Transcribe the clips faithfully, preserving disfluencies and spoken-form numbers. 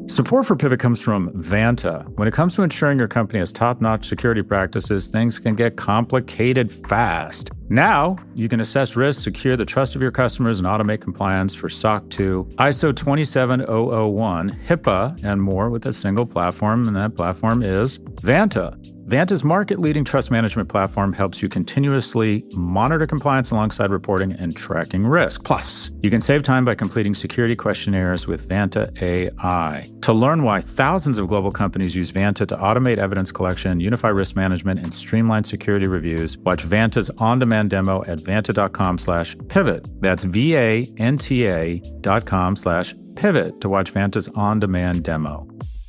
Support for Pivot comes from Vanta. When it comes to ensuring your company has top-notch security practices, things can get complicated fast. Now, you can assess risk, secure the trust of your customers, and automate compliance for S O C two, I S O twenty-seven thousand one, HIPAA, and more with a single platform, and that platform is Vanta. Vanta's market-leading trust management platform helps you continuously monitor compliance alongside reporting and tracking risk. Plus, you can save time by completing security questionnaires with Vanta A I. To learn why thousands of global companies use Vanta to automate evidence collection, unify risk management, and streamline security reviews, watch Vanta's on-demand demo at vanta.com slash pivot. That's V-A-N-T-A dot com slash pivot to watch Vanta's on-demand demo.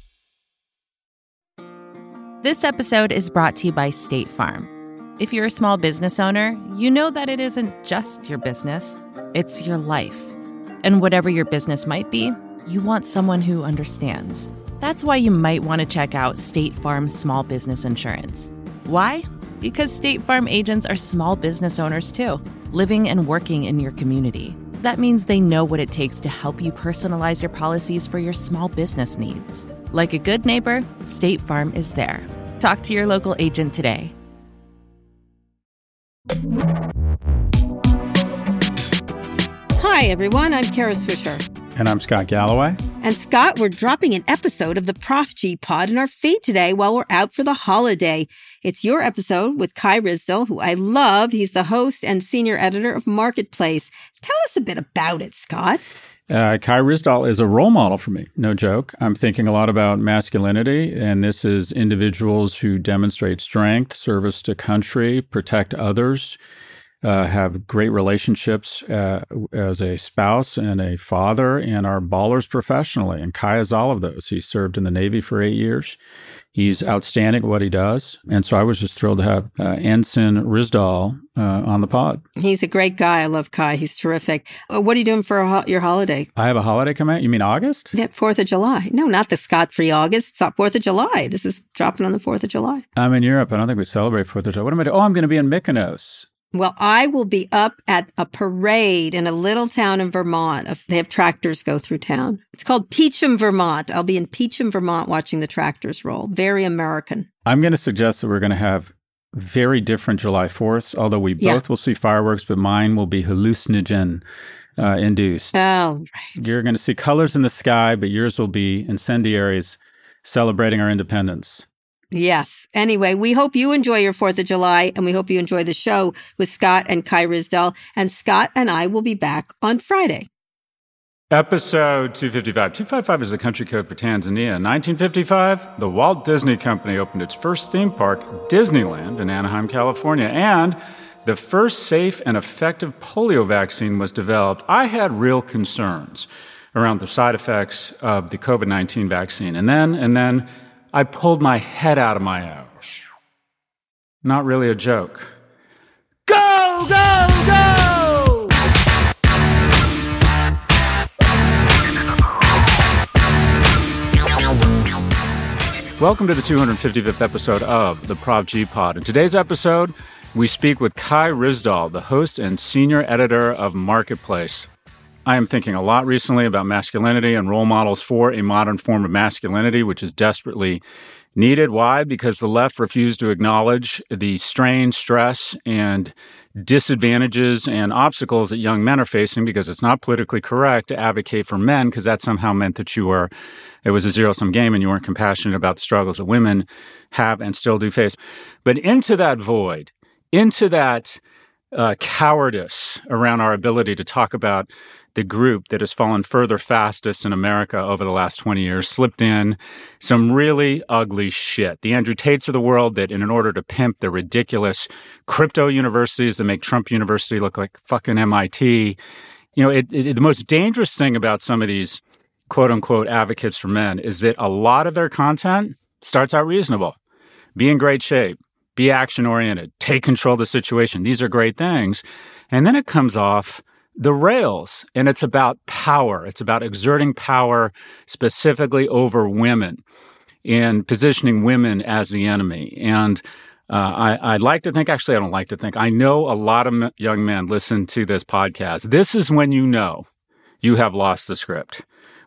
This episode is brought to you by State Farm. If you're a small business owner, you know that it isn't just your business, it's your life. And whatever your business might be, you want someone who understands. That's why you might want to check out State Farm Small Business Insurance. Why? Because State Farm agents are small business owners too, living and working in your community. That means they know what it takes to help you personalize your policies for your small business needs. Like a good neighbor, State Farm is there. Talk to your local agent today. Hi, everyone. I'm Kara Swisher. And I'm Scott Galloway. And Scott, we're dropping an episode of the Prof G Pod in our feed today while we're out for the holiday. It's your episode with Kai Ryssdal, who I love. He's the host and senior editor of Marketplace. Tell us a bit about it, Scott. Uh, Kai Ryssdal is a role model for me, no joke. I'm thinking a lot about masculinity, and this is individuals who demonstrate strength, service to country, protect others, uh, have great relationships uh, as a spouse and a father, and are ballers professionally. And Kai is all of those. He served in the Navy for eight years. He's outstanding at what he does. And so I was just thrilled to have uh, Ensign Ryssdal uh, on the pod. He's a great guy. I love Kai. He's terrific. Uh, what are you doing for a ho- your holiday? I have a holiday coming out. You mean August? Yeah, fourth of July. No, not the Scott-free August. It's fourth of July. This is dropping on the fourth of July. I'm in Europe. I don't think we celebrate fourth of July. What am I doing? Oh, I'm going to be in Mykonos. Well, I will be up at a parade in a little town in Vermont. They have tractors go through town. It's called Peacham, Vermont. I'll be in Peacham, Vermont watching the tractors roll. Very American. I'm going to suggest that we're going to have very different July fourths, although we both yeah. will see fireworks, but mine will be hallucinogen uh, induced. Oh, right. You're going to see colors in the sky, but yours will be incendiaries celebrating our independence. Yes. Anyway, we hope you enjoy your fourth of July, and we hope you enjoy the show with Scott and Kai Ryssdal. And Scott and I will be back on Friday. Episode two fifty-five. two fifty-five is the country code for Tanzania. In nineteen fifty-five, the Walt Disney Company opened its first theme park, Disneyland, in Anaheim, California. And the first safe and effective polio vaccine was developed. I had real concerns around the side effects of the COVID nineteen vaccine. And then, and then, I pulled my head out of my ass. Not really a joke. Go, go, go! Welcome to the two hundred fifty-fifth episode of the Prof G Pod. In today's episode, we speak with Kai Ryssdal, the host and senior editor of Marketplace. I am thinking a lot recently about masculinity and role models for a modern form of masculinity, which is desperately needed. Why? Because the left refused to acknowledge the strain, stress, and disadvantages and obstacles that young men are facing because it's not politically correct to advocate for men because that somehow meant that you were, it was a zero-sum game and you weren't compassionate about the struggles that women have and still do face. But into that void, into that uh, cowardice around our ability to talk about the group that has fallen further fastest in America over the last twenty years, slipped in some really ugly shit. The Andrew Tates of the world that in order to pimp the ridiculous crypto universities that make Trump University look like fucking M I T. You know, it, it, the most dangerous thing about some of these quote-unquote advocates for men is that a lot of their content starts out reasonable. Be in great shape. Be action-oriented. Take control of the situation. These are great things. And then it comes off the rails, and it's about power. It's about exerting power specifically over women and positioning women as the enemy. And uh, I, I like to think, actually, I don't like to think, I know a lot of m- young men listen to this podcast. This is when you know you have lost the script.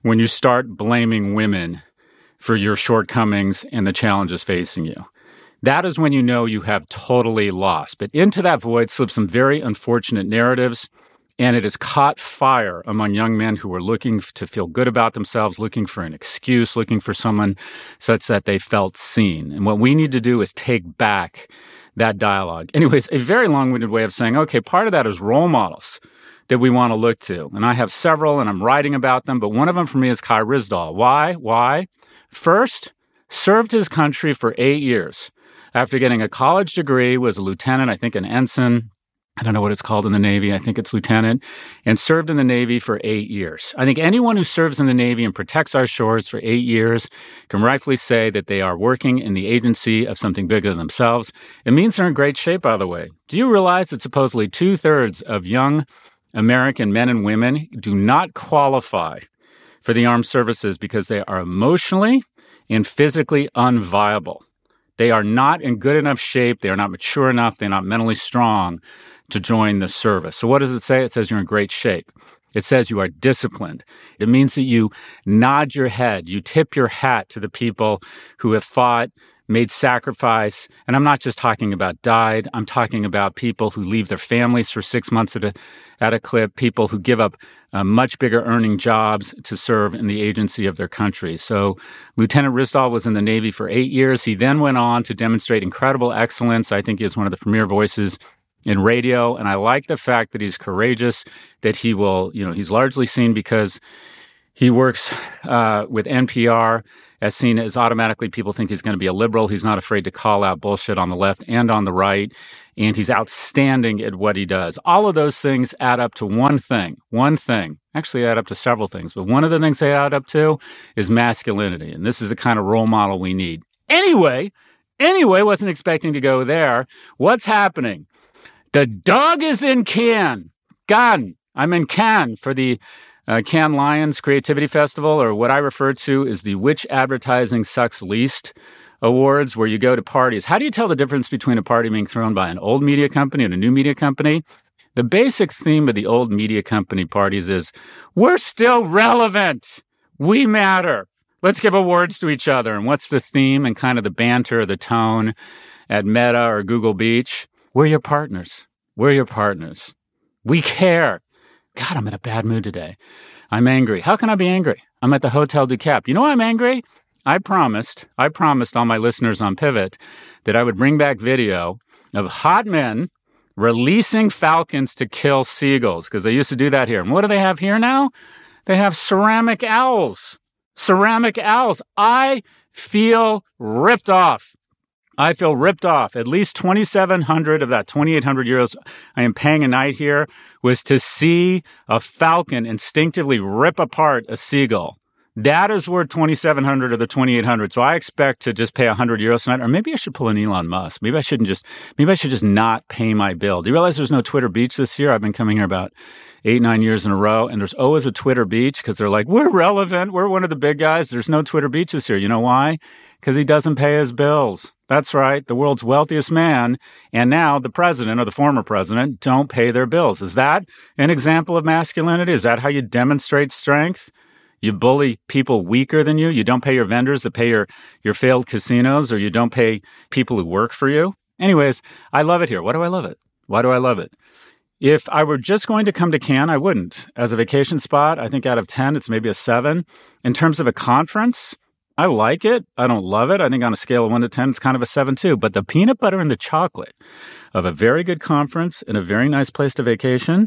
when you start blaming women for your shortcomings and the challenges facing you. That is when you know you have totally lost. But into that void slip some very unfortunate narratives, and it has caught fire among young men who are looking to feel good about themselves, looking for an excuse, looking for someone such that they felt seen. And what we need to do is take back that dialogue. Anyways, a very long-winded way of saying, okay, part of that is role models that we want to look to. And I have several, and I'm writing about them, but one of them for me is Kai Ryssdal. Why? Why? First, served his country for eight years. After getting a college degree, was a lieutenant, I think an ensign, I don't know what it's called in the Navy, I think it's lieutenant, and served in the Navy for eight years. I think anyone who serves in the Navy and protects our shores for eight years can rightfully say that they are working in the agency of something bigger than themselves. It means they're in great shape, by the way. Do you realize that supposedly two-thirds of young American men and women do not qualify for the armed services because they are emotionally and physically unviable? They are not in good enough shape. They are not mature enough. They're not mentally strong to join the service. So what does it say? It says you're in great shape. It says you are disciplined. It means that you nod your head, you tip your hat to the people who have fought, made sacrifice. And I'm not just talking about died. I'm talking about people who leave their families for six months at a, at a clip, people who give up uh, much bigger earning jobs to serve in the agency of their country. So Lieutenant Ryssdal was in the Navy for eight years. He then went on to demonstrate incredible excellence. I think he is one of the premier voices in radio. And I like the fact that he's courageous, that he will, you know, he's largely seen because he works uh, with N P R, as seen as automatically people think he's going to be a liberal. He's not afraid to call out bullshit on the left and on the right. And he's outstanding at what he does. All of those things add up to one thing, one thing, actually add up to several things. But one of the things they add up to is masculinity. And this is the kind of role model we need. Anyway, anyway, wasn't expecting to go there. What's happening? The dog is in Cannes. Cannes. I'm in Cannes for the Uh, Cannes Lions Creativity Festival, or what I refer to as the Which Advertising Sucks Least Awards, where you go to parties. How do you tell the difference between a party being thrown by an old media company and a new media company? The basic theme of the old media company parties is, we're still relevant. We matter. Let's give awards to each other. And what's the theme and kind of the banter, the tone at Meta or Google Beach? We're your partners. We're your partners. We care. God, I'm in a bad mood today. I'm angry. How can I be angry? I'm at the Hotel du Cap. You know why I'm angry? I promised, I promised all my listeners on Pivot that I would bring back video of hot men releasing falcons to kill seagulls, because they used to do that here. And what do they have here now? They have ceramic owls. Ceramic owls. I feel ripped off. I feel ripped off. At least twenty-seven hundred of that twenty-eight hundred euros I am paying a night here was to see a falcon instinctively rip apart a seagull. That is worth twenty-seven hundred of the twenty-eight hundred. So I expect to just pay one hundred euros tonight. Or maybe I should pull an Elon Musk. Maybe I shouldn't just, maybe I should just not pay my bill. Do you realize there's no Twitter Beach this year? I've been coming here about eight, nine years in a row, and there's always a Twitter Beach because they're like, we're relevant. We're one of the big guys. There's no Twitter Beach this year. You know why? Because he doesn't pay his bills. That's right. The world's wealthiest man, and now the president or the former president, don't pay their bills. Is that an example of masculinity? Is that how you demonstrate strength? You bully people weaker than you? You don't pay your vendors that pay your, your failed casinos, or you don't pay people who work for you? Anyways, I love it here. Why do I love it? Why do I love it? If I were just going to come to Cannes, I wouldn't. As a vacation spot, I think out of ten, it's maybe a seven. In terms of a conference, I like it. I don't love it. I think on a scale of one to ten, it's kind of a seven too. But the peanut butter and the chocolate of a very good conference and a very nice place to vacation,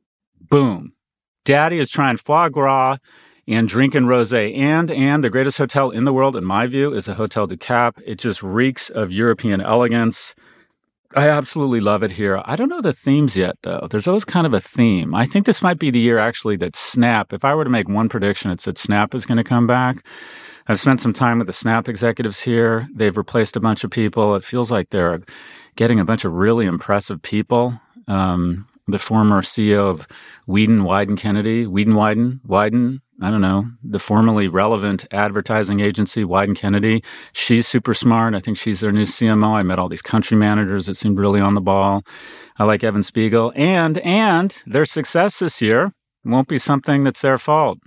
boom. Daddy is trying foie gras and drinking rosé. And, and the greatest hotel in the world, in my view, is the Hotel du Cap. It just reeks of European elegance. I absolutely love it here. I don't know the themes yet, though. There's always kind of a theme. I think this might be the year, actually, that Snap, if I were to make one prediction, it's that Snap is going to come back. I've spent some time with the Snap executives here. They've replaced a bunch of people. It feels like they're getting a bunch of really impressive people. Um, the former C E O of Wieden, Wieden Kennedy, Wieden, Wieden, Wieden, I don't know, the formerly relevant advertising agency, Wieden Kennedy. She's super smart. I think she's their new C M O. I met all these country managers that seemed really on the ball. I like Evan Spiegel. And, and their success this year won't be something that's their fault.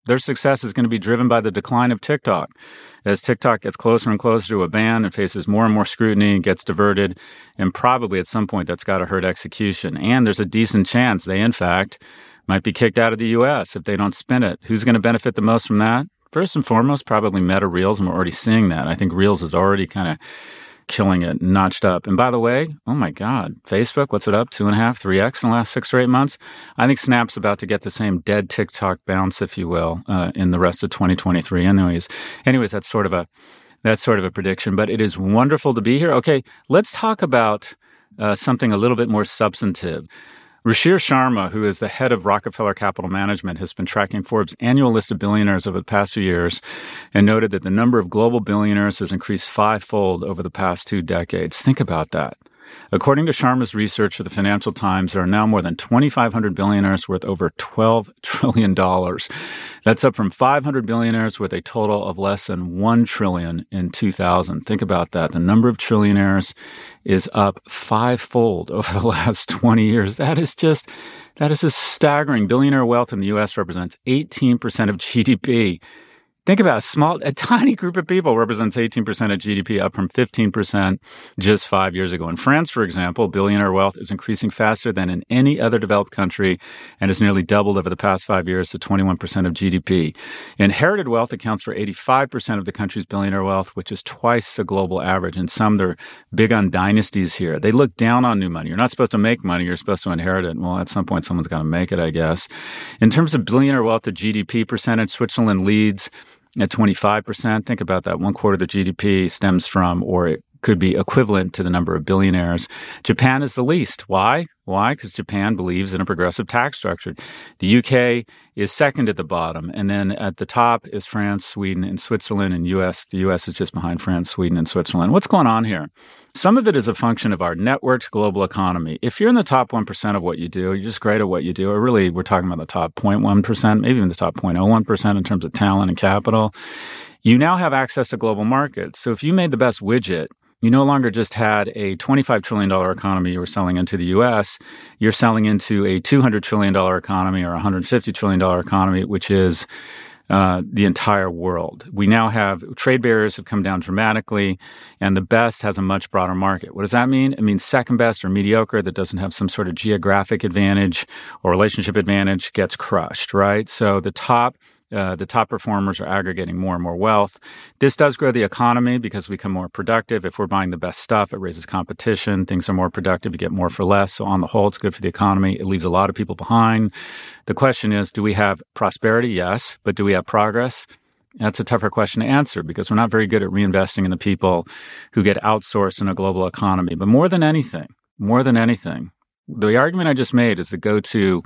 Their success is going to be driven by the decline of TikTok. As TikTok gets closer and closer to a ban and faces more and more scrutiny and gets diverted, and probably at some point that's got to hurt execution. And there's a decent chance they, in fact, might be kicked out of the U S if they don't spin it. Who's going to benefit the most from that? First and foremost, probably Meta Reels, and we're already seeing that. I think Reels is already kind of killing it, notched up. And by the way, oh my God, Facebook, what's it up? Two and a half, three X in the last six or eight months? I think Snap's about to get the same dead TikTok bounce, if you will, uh, in the rest of twenty twenty-three. Anyways, anyways, that's sort of a that's sort of a prediction. But it is wonderful to be here. Okay, let's talk about uh, something a little bit more substantive. Ruchir Sharma, who is the head of Rockefeller Capital Management, has been tracking Forbes' annual list of billionaires over the past few years and noted that the number of global billionaires has increased fivefold over the past two decades. Think about that. According to Sharma's research for the Financial Times, there are now more than twenty-five hundred billionaires worth over twelve trillion dollars. That's up from five hundred billionaires with a total of less than one trillion dollars in two thousand. Think about that. The number of trillionaires is up fivefold over the last twenty years. That is just, that is just staggering. Billionaire wealth in the U S represents eighteen percent of G D P. Think about a small, a tiny group of people represents eighteen percent of G D P, up from fifteen percent just five years ago. In France, for example, billionaire wealth is increasing faster than in any other developed country and has nearly doubled over the past five years to twenty-one percent of G D P. Inherited wealth accounts for eighty-five percent of the country's billionaire wealth, which is twice the global average. And some, they're big on dynasties here. They look down on new money. You're not supposed to make money. You're supposed to inherit it. Well, at some point, someone's got to make it, I guess. In terms of billionaire wealth to G D P percentage, Switzerland leads at twenty-five percent. Think about that. One quarter of the G D P stems from, or it could be equivalent to the number of billionaires. Japan is the least. Why? Why? Because Japan believes in a progressive tax structure. The U K is second at the bottom. And then at the top is France, Sweden, and Switzerland, and U S. The U S is just behind France, Sweden, and Switzerland. What's going on here? Some of it is a function of our networked global economy. If you're in the top one percent of what you do, you're just great at what you do, or really we're talking about the top zero point one percent, maybe even the top zero point zero one percent in terms of talent and capital, you now have access to global markets. So if you made the best widget, you no longer just had a twenty-five trillion dollars economy you were selling into the U S, you're selling into a two hundred trillion dollars economy or a one hundred fifty trillion dollars economy, which is uh, the entire world. We now have trade barriers have come down dramatically, and the best has a much broader market. What does that mean? It means second best or mediocre that doesn't have some sort of geographic advantage or relationship advantage gets crushed, right? So the top Uh, the top performers are aggregating more and more wealth. This does grow the economy because we become more productive. If we're buying the best stuff, it raises competition. Things are more productive. You get more for less. So on the whole, it's good for the economy. It leaves a lot of people behind. The question is, do we have prosperity? Yes. But do we have progress? That's a tougher question to answer because we're not very good at reinvesting in the people who get outsourced in a global economy. But more than anything, more than anything, the argument I just made is the go-to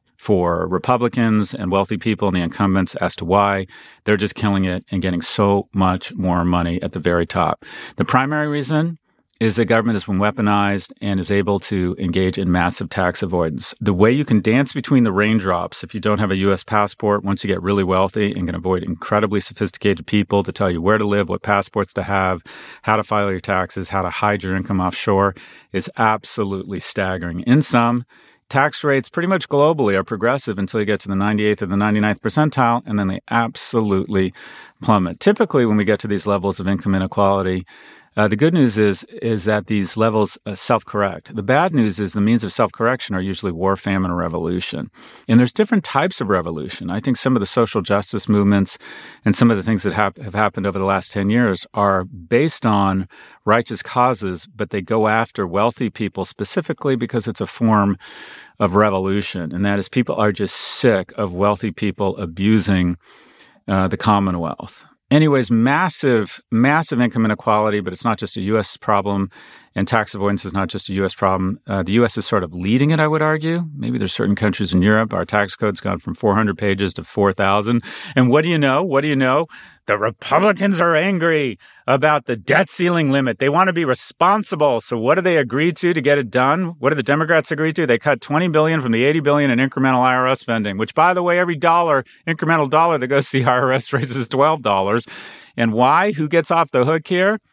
for Republicans and wealthy people and the incumbents as to why they're just killing it and getting so much more money at the very top. The primary reason is that government has been weaponized and is able to engage in massive tax avoidance. The way you can dance between the raindrops if you don't have a U S passport once you get really wealthy and can avoid incredibly sophisticated people to tell you where to live, what passports to have, how to file your taxes, how to hide your income offshore is absolutely staggering. In sum, tax rates pretty much globally are progressive until you get to the ninety-eighth or the ninety-ninth percentile, and then they absolutely plummet. Typically, when we get to these levels of income inequality, uh, the good news is is that these levels uh, self-correct. The bad news is the means of self-correction are usually war, famine, or revolution. And there's different types of revolution. I think some of the social justice movements and some of the things that have, have happened over the last ten years are based on righteous causes, but they go after wealthy people specifically because it's a form of revolution. And that is people are just sick of wealthy people abusing uh, the Commonwealth. Anyways, massive, massive income inequality, but it's not just a U S problem, and tax avoidance is not just a U S problem. Uh, the U S is sort of leading it, I would argue. Maybe there's certain countries in Europe, our tax code's gone from four hundred pages to four thousand. And what do you know? What do you know? The Republicans are angry about the debt ceiling limit. They want to be responsible. So what do they agree to to get it done? What do the Democrats agree to? They cut twenty billion dollars from the eighty billion dollars in incremental I R S spending, which, by the way, every dollar, incremental dollar that goes to the I R S raises twelve dollars. And why? Who gets off the hook here?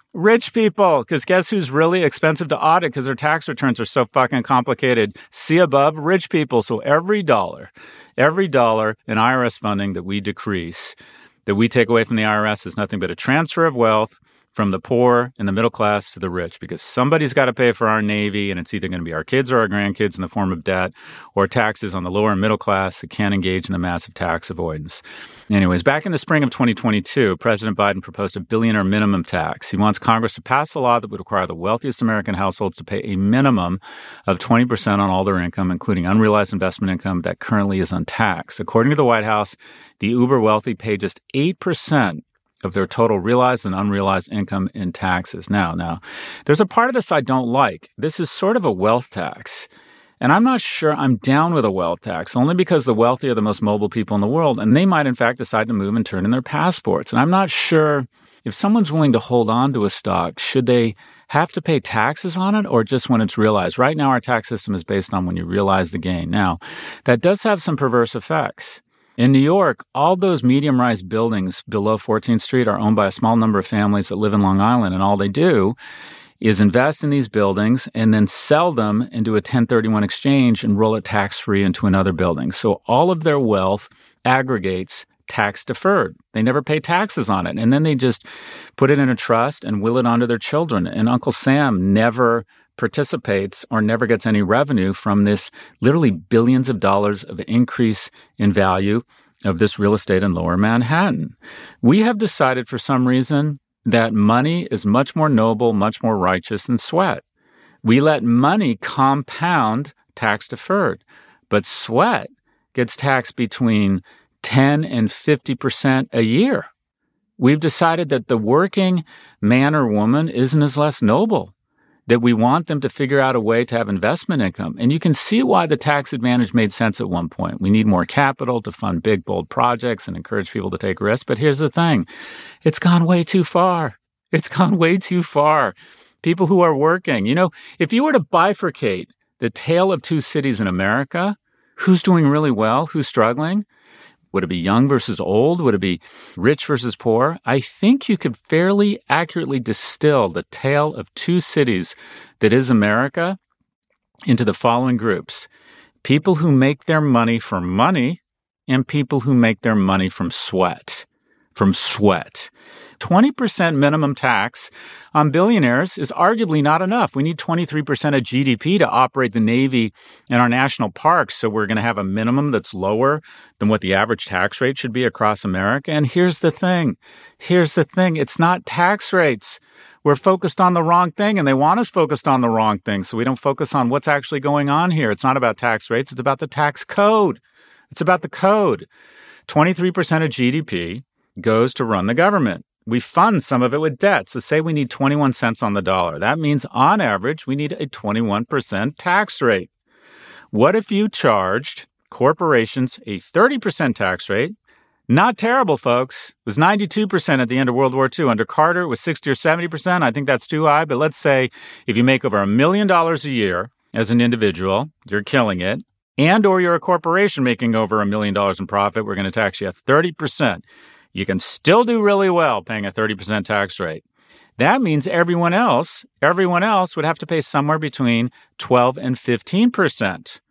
Rich people, because guess who's really expensive to audit because their tax returns are so fucking complicated? See above, rich people. So every dollar, every dollar in I R S funding that we decrease, that we take away from the I R S is nothing but a transfer of wealth from the poor and the middle class to the rich, because somebody's got to pay for our Navy, and it's either going to be our kids or our grandkids in the form of debt or taxes on the lower and middle class that can't engage in the massive tax avoidance. Anyways, back in the spring of twenty twenty-two, President Biden proposed a billionaire minimum tax. He wants Congress to pass a law that would require the wealthiest American households to pay a minimum of twenty percent on all their income, including unrealized investment income that currently is untaxed. According to the White House, the uber wealthy pay just eight percent of their total realized and unrealized income in taxes. Now, now, there's a part of this I don't like. This is sort of a wealth tax. And I'm not sure I'm down with a wealth tax, only because the wealthy are the most mobile people in the world, and they might, in fact, decide to move and turn in their passports. And I'm not sure if someone's willing to hold on to a stock, should they have to pay taxes on it or just when it's realized? Right now, our tax system is based on when you realize the gain. Now, that does have some perverse effects. In New York, all those medium-rise buildings below fourteenth Street are owned by a small number of families that live in Long Island, and all they do is invest in these buildings and then sell them into a ten thirty-one exchange and roll it tax-free into another building. So all of their wealth aggregates tax-deferred. They never pay taxes on it, and then they just put it in a trust and will it onto their children. And Uncle Sam never participates or never gets any revenue from this literally billions of dollars of increase in value of this real estate in Lower Manhattan. We have decided for some reason that money is much more noble, much more righteous than sweat. We let money compound tax deferred, but sweat gets taxed between ten and fifty percent a year. We've decided that the working man or woman isn't as less noble, that we want them to figure out a way to have investment income. And you can see why the tax advantage made sense at one point. We need more capital to fund big, bold projects and encourage people to take risks. But here's the thing. It's gone way too far. It's gone way too far. People who are working, you know, if you were to bifurcate the tale of two cities in America, who's doing really well, who's struggling? Would it be young versus old? Would it be rich versus poor? I think you could fairly accurately distill the tale of two cities that is America into the following groups. People who make their money from money and people who make their money from sweat. From sweat. twenty percent minimum tax on billionaires is arguably not enough. We need twenty-three percent of G D P to operate the Navy and our national parks. So we're going to have a minimum that's lower than what the average tax rate should be across America. And here's the thing. Here's the thing. It's not tax rates. We're focused on the wrong thing, and they want us focused on the wrong thing. So we don't focus on what's actually going on here. It's not about tax rates. It's about the tax code. It's about the code. twenty-three percent of G D P goes to run the government. We fund some of it with debt. So say we need twenty-one cents on the dollar. That means on average, we need a twenty-one percent tax rate. What if you charged corporations a thirty percent tax rate? Not terrible, folks. It was ninety-two percent at the end of World War Two. Under Carter, it was sixty or seventy percent. I think that's too high. But let's say if you make over a million dollars a year as an individual, you're killing it. And or you're a corporation making over a million dollars in profit, we're going to tax you at thirty percent. You can still do really well paying a thirty percent tax rate. That means everyone else, everyone else would have to pay somewhere between twelve and fifteen percent.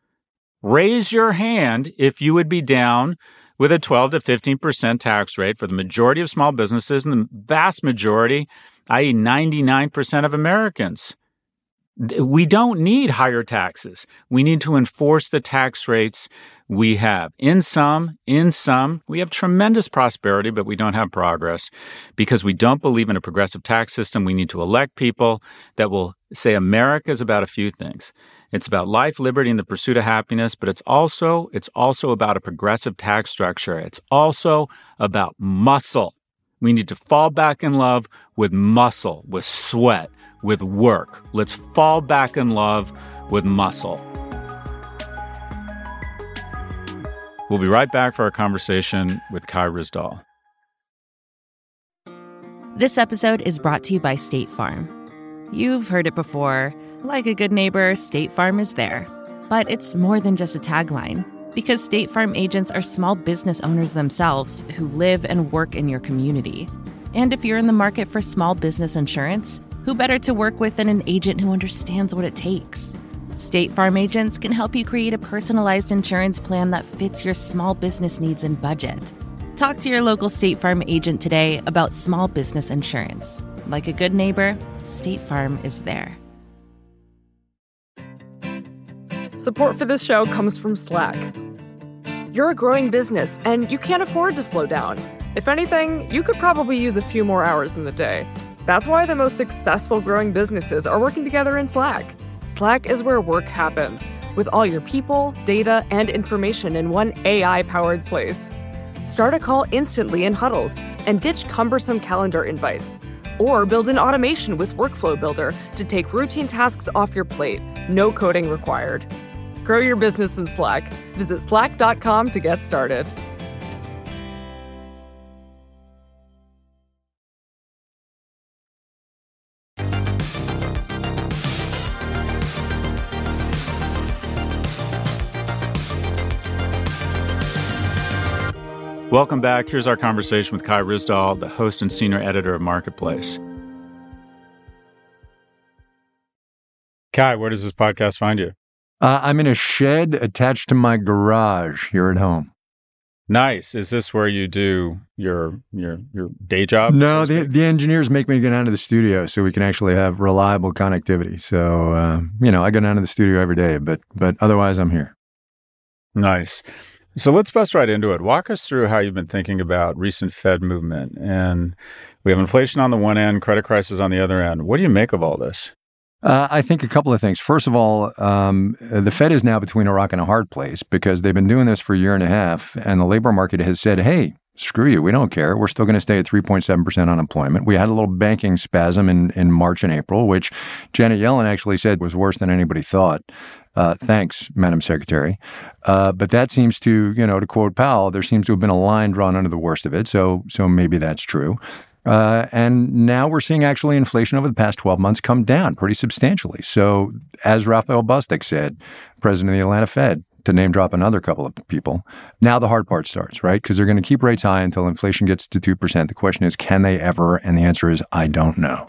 Raise your hand if you would be down with a twelve to fifteen percent tax rate for the majority of small businesses and the vast majority, that is ninety-nine percent of Americans. We don't need higher taxes. We need to enforce the tax rates we have. In some, in some, we have tremendous prosperity, but we don't have progress because we don't believe in a progressive tax system. We need to elect people that will say America is about a few things. It's about life, liberty, and the pursuit of happiness, but it's also, it's also about a progressive tax structure. It's also about muscle. We need to fall back in love with muscle, with sweat, with work. Let's fall back in love with muscle. We'll be right back for our conversation with Kai Ryssdal. This episode is brought to you by State Farm. You've heard it before. Like a good neighbor, State Farm is there. But it's more than just a tagline, because State Farm agents are small business owners themselves who live and work in your community. And if you're in the market for small business insurance, who better to work with than an agent who understands what it takes? State Farm agents can help you create a personalized insurance plan that fits your small business needs and budget. Talk to your local State Farm agent today about small business insurance. Like a good neighbor, State Farm is there. Support for this show comes from Slack. You're a growing business, and you can't afford to slow down. If anything, you could probably use a few more hours in the day. That's why the most successful growing businesses are working together in Slack. Slack is where work happens, with all your people, data, and information in one A I-powered place. Start a call instantly in huddles and ditch cumbersome calendar invites. Or build an automation with Workflow Builder to take routine tasks off your plate. No coding required. Grow your business in Slack. Visit slack dot com to get started. Welcome back. Here's our conversation with Kai Ryssdal, the host and senior editor of Marketplace. Kai, where does this podcast find you? Uh, I'm in a shed attached to my garage here at home. Nice. Is this where you do your your your day job? No, the the engineers make me go down to the studio so we can actually have reliable connectivity. So, uh, you know, I go down to the studio every day, but but otherwise I'm here. Nice. So let's bust right into it. Walk us through how you've been thinking about recent Fed movement. And we have inflation on the one end, credit crisis on the other end. What do you make of all this? Uh, I think a couple of things. First of all, um, the Fed is now between a rock and a hard place because they've been doing this for a year and a half, and the labor market has said, hey, screw you, we don't care. We're still going to stay at three point seven percent unemployment. We had a little banking spasm in, in March and April, which Janet Yellen actually said was worse than anybody thought. Uh, thanks, Madam Secretary. Uh, but that seems to, you know, to quote Powell, there seems to have been a line drawn under the worst of it. So, so maybe that's true. Uh, and now we're seeing actually inflation over the past twelve months come down pretty substantially. So as Raphael Bostic said, president of the Atlanta Fed, to name drop another couple of people, now the hard part starts, right? Because they're going to keep rates high until inflation gets to two percent. The question is, can they ever? And the answer is, I don't know.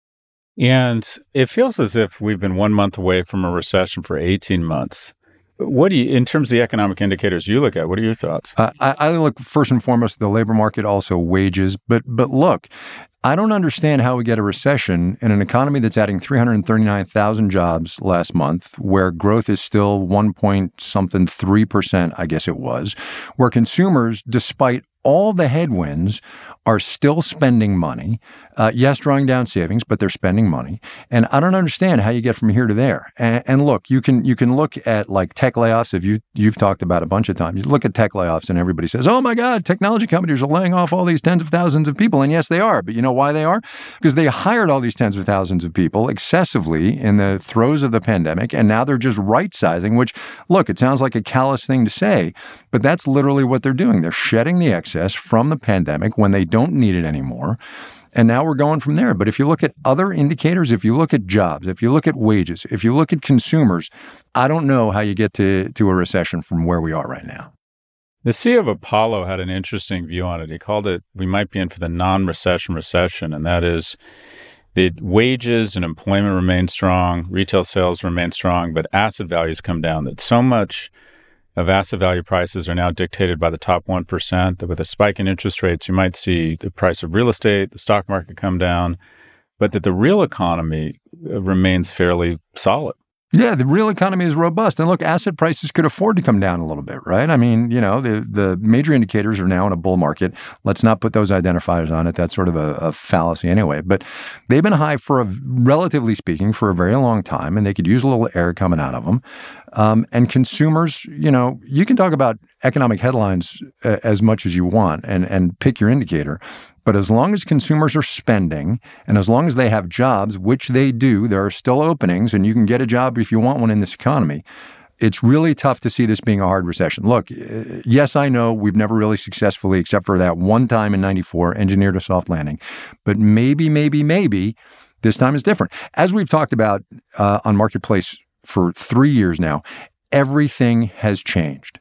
And it feels as if we've been one month away from a recession for eighteen months. What do you, in terms of the economic indicators you look at, what are your thoughts? Uh, I, I look first and foremost at the labor market, also wages. But but look, I don't understand how we get a recession in an economy that's adding three hundred thirty-nine thousand jobs last month, where growth is still one point something three percent, I guess it was, where consumers, despite all the headwinds, are still spending money. Uh, yes, drawing down savings, but they're spending money. And I don't understand how you get from here to there. And, and look, you can you can look at like tech layoffs. If you you've talked about a bunch of times, you look at tech layoffs, and everybody says, "Oh my God, technology companies are laying off all these tens of thousands of people." And yes, they are. But you know why they are? Because they hired all these tens of thousands of people excessively in the throes of the pandemic, and now they're just right sizing. Which, look, it sounds like a callous thing to say, but that's literally what they're doing. They're shedding the excess from the pandemic when they don't need it anymore. And now we're going from there. But if you look at other indicators, if you look at jobs, if you look at wages, if you look at consumers, I don't know how you get to, to a recession from where we are right now. The C E O of Apollo had an interesting view on it. He called it, we might be in for the non-recession recession. And that is the wages and employment remain strong, retail sales remain strong, but asset values come down. That so much of asset value prices are now dictated by the top one percent, that with a spike in interest rates, you might see the price of real estate, the stock market come down, but that the real economy remains fairly solid. Yeah, the real economy is robust. And look, asset prices could afford to come down a little bit, right? I mean, you know, the, the major indicators are now in a bull market. Let's not put those identifiers on it. That's sort of a, a fallacy anyway. But they've been high for, a, relatively speaking, for a very long time, and they could use a little air coming out of them. Um, and consumers, you know, you can talk about economic headlines uh, as much as you want and, and pick your indicator. But as long as consumers are spending and as long as they have jobs, which they do, there are still openings and you can get a job if you want one in this economy. It's really tough to see this being a hard recession. Look, yes, I know we've never really successfully, except for that one time in ninety-four, engineered a soft landing. But maybe, maybe, maybe this time is different. As we've talked about uh, on Marketplace for three years now, everything has changed.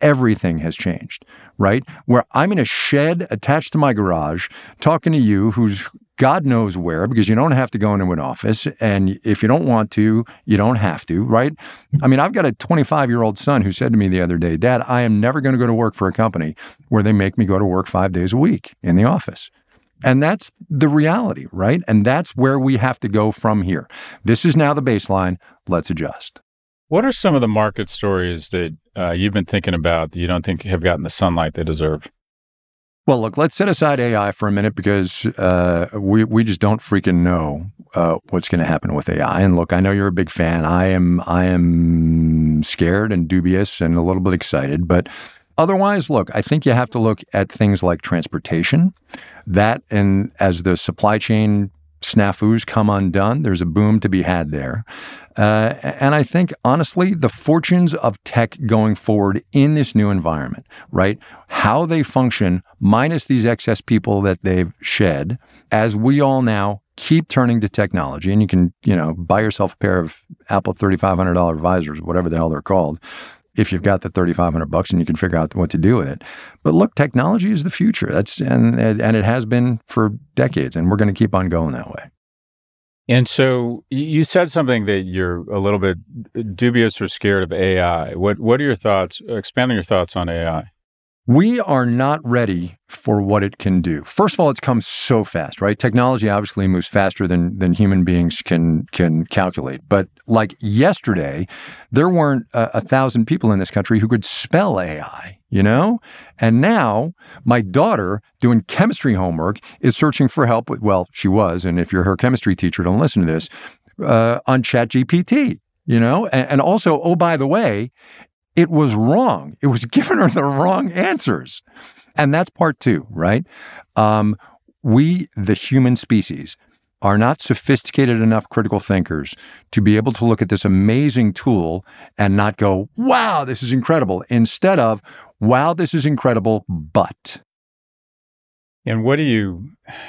everything has changed, right? Where I'm in a shed attached to my garage talking to you who's God knows where, because you don't have to go into an office. And if you don't want to, you don't have to, right? I mean, I've got a twenty-five-year-old son who said to me the other day, Dad, I am never going to go to work for a company where they make me go to work five days a week in the office. And that's the reality, right? And that's where we have to go from here. This is now the baseline. Let's adjust. What are some of the market stories that uh, you've been thinking about that you don't think have gotten the sunlight they deserve? Well, look, let's set aside A I for a minute because uh, we we just don't freaking know uh, what's going to happen with A I. And look, I know you're a big fan. I am I am scared and dubious and a little bit excited. But otherwise, look, I think you have to look at things like transportation. That, and as the supply chain snafus come undone, there's a boom to be had there. Uh, and I think, honestly, the fortunes of tech going forward in this new environment, right? How they function, minus these excess people that they've shed, as we all now keep turning to technology. And you can, you know, buy yourself a pair of Apple thirty-five hundred dollars visors, whatever the hell they're called, if you've got the thirty-five hundred bucks and you can figure out what to do with it. But look, technology is the future. That's and and it has been for decades, and we're going to keep on going that way. And so you said something that you're a little bit dubious or scared of A I. What what are your thoughts, expanding your thoughts on A I? We are not ready for what it can do. First of all, it's come so fast, right? Technology obviously moves faster than than human beings can can calculate. But like yesterday, there weren't a, a thousand people in this country who could spell A I, you know? And now my daughter doing chemistry homework is searching for help with, well, she was, and if you're her chemistry teacher, don't listen to this, uh, on ChatGPT, you know? And, and also, oh, by the way, it was wrong. It was giving her the wrong answers. And that's part two, right? Um, we, the human species, are not sophisticated enough critical thinkers to be able to look at this amazing tool and not go, wow, this is incredible. Instead of, wow, this is incredible, but. And what do you,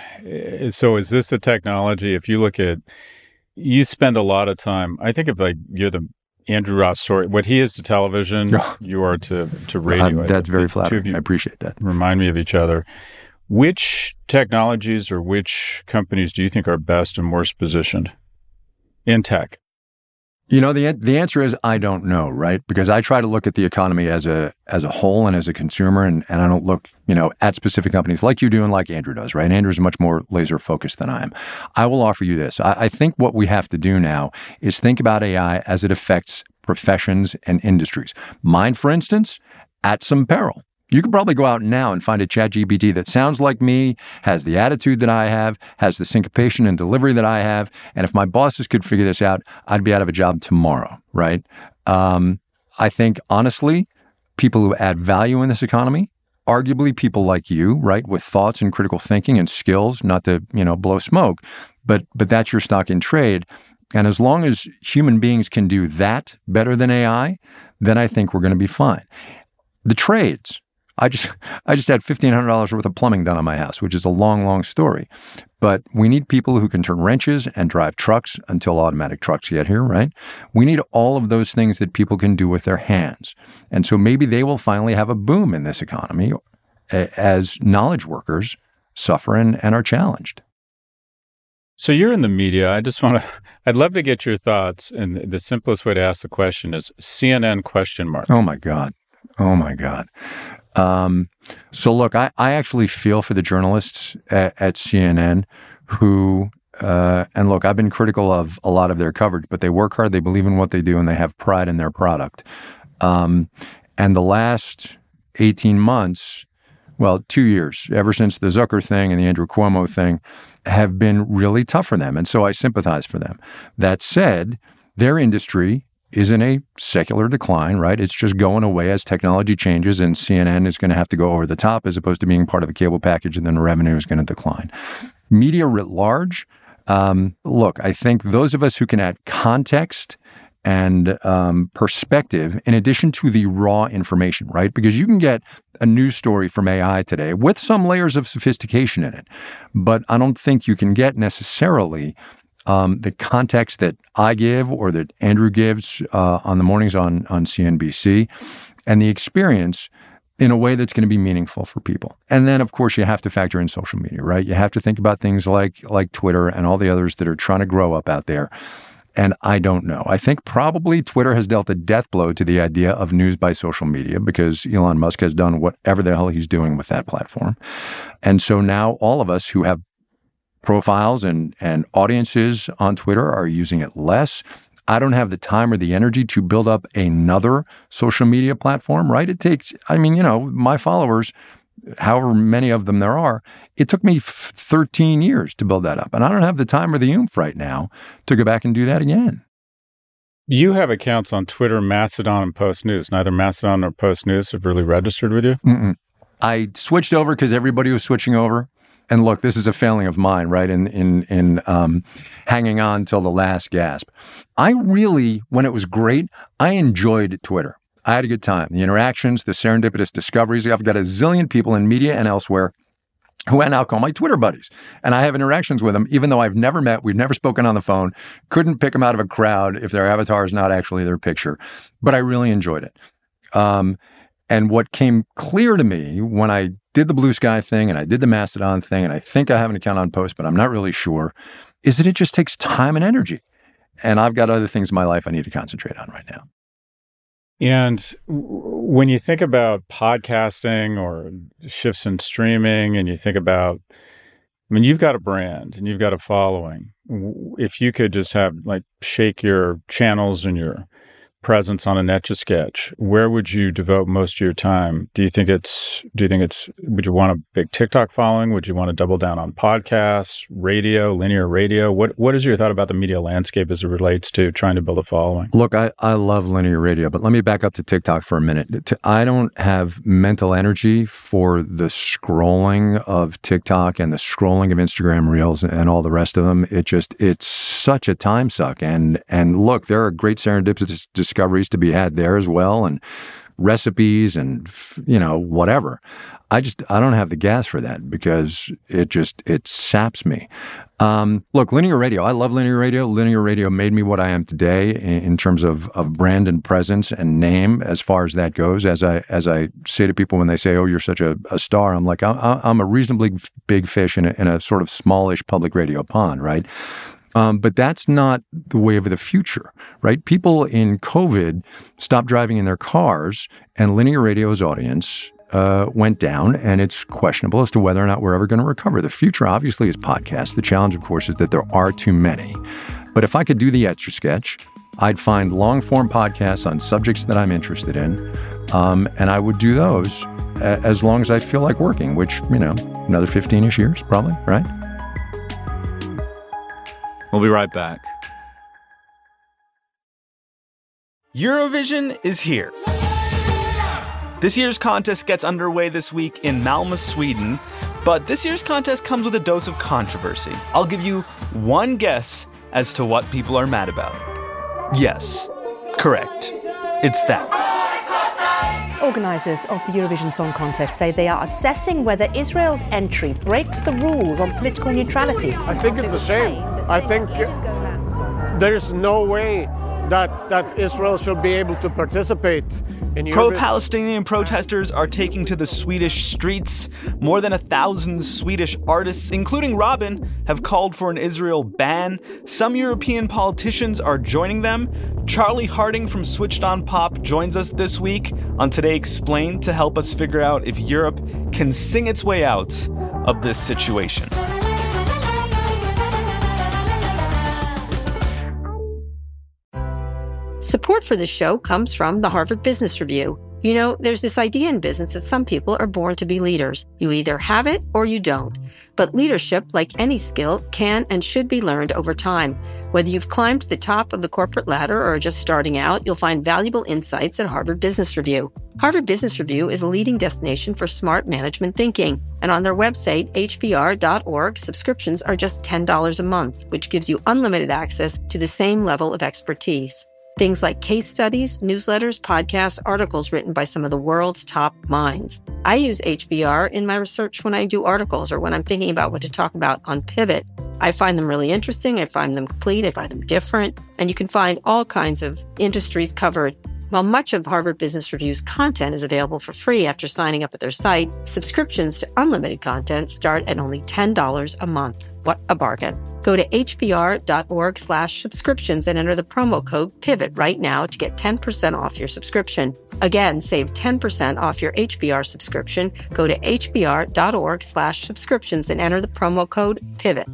so is this a technology, if you look at, you spend a lot of time, I think of like, you're the Andrew Ross story. What he is to television, you are to, to radio. Um, that's very flattering. I appreciate that. Remind me of each other. Which technologies or which companies do you think are best and worst positioned in tech? You know, the the answer is I don't know, right? Because I try to look at the economy as a as a whole and as a consumer, and, and I don't look, you know, at specific companies like you do and like Andrew does, right? Andrew's much more laser focused than I am. I will offer you this. I, I think what we have to do now is think about A I as it affects professions and industries. Mine, for instance, at some peril. You could probably go out now and find a ChatGPT that sounds like me, has the attitude that I have, has the syncopation and delivery that I have. And if my bosses could figure this out, I'd be out of a job tomorrow, right? Um, I think, honestly, people who add value in this economy, arguably people like you, right, with thoughts and critical thinking and skills, not to, you know, blow smoke, but but that's your stock in trade. And as long as human beings can do that better than A I, then I think we're going to be fine. The trades. I just I just had fifteen hundred dollars worth of plumbing done on my house, which is a long, long story. But we need people who can turn wrenches and drive trucks until automatic trucks get here, right? We need all of those things that people can do with their hands. And so maybe they will finally have a boom in this economy as knowledge workers suffer and, and are challenged. So you're in the media. I just want to, I'd love to get your thoughts. And the simplest way to ask the question is C N N question mark. Oh, my God. Oh, my God. Um, so look, I, I actually feel for the journalists at, at C N N who, uh, and look, I've been critical of a lot of their coverage, but they work hard, they believe in what they do, and they have pride in their product. Um, and the last eighteen months, well, two years, ever since the Zucker thing and the Andrew Cuomo thing, have been really tough for them. And so I sympathize for them. That said, their industry is in a secular decline, right? It's just going away as technology changes, and C N N is going to have to go over the top as opposed to being part of a cable package, and then the revenue is going to decline. Media writ large, um, look, I think those of us who can add context and um, perspective in addition to the raw information, right? Because you can get a news story from A I today with some layers of sophistication in it, but I don't think you can get necessarily Um, the context that I give or that Andrew gives uh, on the mornings on, on C N B C. and the experience in a way that's going to be meaningful for people. And then, of course, you have to factor in social media, right? You have to think about things like like Twitter and all the others that are trying to grow up out there. And I don't know. I think probably Twitter has dealt a death blow to the idea of news by social media because Elon Musk has done whatever the hell he's doing with that platform. And so now all of us who have profiles and, and audiences on Twitter are using it less. I don't have the time or the energy to build up another social media platform, right? It takes, I mean, you know, my followers, however many of them there are, it took me thirteen years to build that up. And I don't have the time or the oomph right now to go back and do that again. You have accounts on Twitter, Mastodon, and Post News. Neither Mastodon nor Post News have really registered with you? Mm-mm. I switched over because everybody was switching over. And look, this is a failing of mine, right, in in in um, hanging on till the last gasp. I really, when it was great, I enjoyed Twitter. I had a good time. The interactions, the serendipitous discoveries. I've got a zillion people in media and elsewhere who I now call my Twitter buddies. And I have interactions with them, even though I've never met, we've never spoken on the phone, couldn't pick them out of a crowd if their avatar is not actually their picture. But I really enjoyed it. Um, and what came clear to me when I did the Blue Sky thing and I did the Mastodon thing, and I think I have an account on Post, but I'm not really sure, is that it just takes time and energy. And I've got other things in my life I need to concentrate on right now. And when you think about podcasting or shifts in streaming, and you think about, I mean, you've got a brand and you've got a following. If you could just have, like, shake your channels and your presence on an Etch-a-Sketch, where would you devote most of your time? Do you think it's, do you think it's, would you want a big TikTok following? Would you want to double down on podcasts, radio, linear radio? What What is your thought about the media landscape as it relates to trying to build a following? Look, I, I love linear radio, but let me back up to TikTok for a minute. I don't have mental energy for the scrolling of TikTok and the scrolling of Instagram Reels and all the rest of them. It just, it's such a time suck. And, and look, there are great serendipitous discoveries to be had there as well, and recipes and, you know, whatever. I just, I don't have the gas for that because it just, it saps me. Um, look, linear radio, I love linear radio. Linear radio made me what I am today in, in terms of, of brand and presence and name as far as that goes. As I, as I say to people when they say, oh, you're such a, a star, I'm like, I, I'm a reasonably big fish in a, in a sort of smallish public radio pond, right? Um, but that's not the way of the future, right? People in COVID stopped driving in their cars, and linear radio's audience uh, went down, and it's questionable as to whether or not we're ever going to recover. The future, obviously, is podcasts. The challenge, of course, is that there are too many. But if I could do the Etch-a-Sketch, I'd find long-form podcasts on subjects that I'm interested in, um, and I would do those a- as long as I feel like working, which, you know, another fifteen-ish years, probably, right? We'll be right back. Eurovision is here. This year's contest gets underway this week in Malmö, Sweden, but this year's contest comes with a dose of controversy. I'll give you one guess as to what people are mad about. Yes, correct. It's that. Organisers of the Eurovision Song Contest say they are assessing whether Israel's entry breaks the rules on political neutrality. I think it's a shame. I think there's no way that, that Israel should be able to participate in Eurovision. Pro-Palestinian protesters are taking to the Swedish streets. More than a thousand Swedish artists, including Robin, have called for an Israel ban. Some European politicians are joining them. Charlie Harding from Switched On Pop joins us this week on Today Explained to help us figure out if Europe can sing its way out of this situation. Support for this show comes from the Harvard Business Review. You know, there's this idea in business that some people are born to be leaders. You either have it or you don't. But leadership, like any skill, can and should be learned over time. Whether you've climbed to the top of the corporate ladder or are just starting out, you'll find valuable insights at Harvard Business Review. Harvard Business Review is a leading destination for smart management thinking. And on their website, H B R dot org, subscriptions are just ten dollars a month, which gives you unlimited access to the same level of expertise. Things like case studies, newsletters, podcasts, articles written by some of the world's top minds. I use H B R in my research when I do articles or when I'm thinking about what to talk about on Pivot. I find them really interesting. I find them complete. I find them different. And you can find all kinds of industries covered While much of Harvard Business Review's content is available for free after signing up at their site, subscriptions to unlimited content start at only ten dollars a month. What a bargain. Go to hbr.org slash subscriptions and enter the promo code PIVOT right now to get ten percent off your subscription. Again, save ten percent off your H B R subscription. Go to hbr.org slash subscriptions and enter the promo code PIVOT.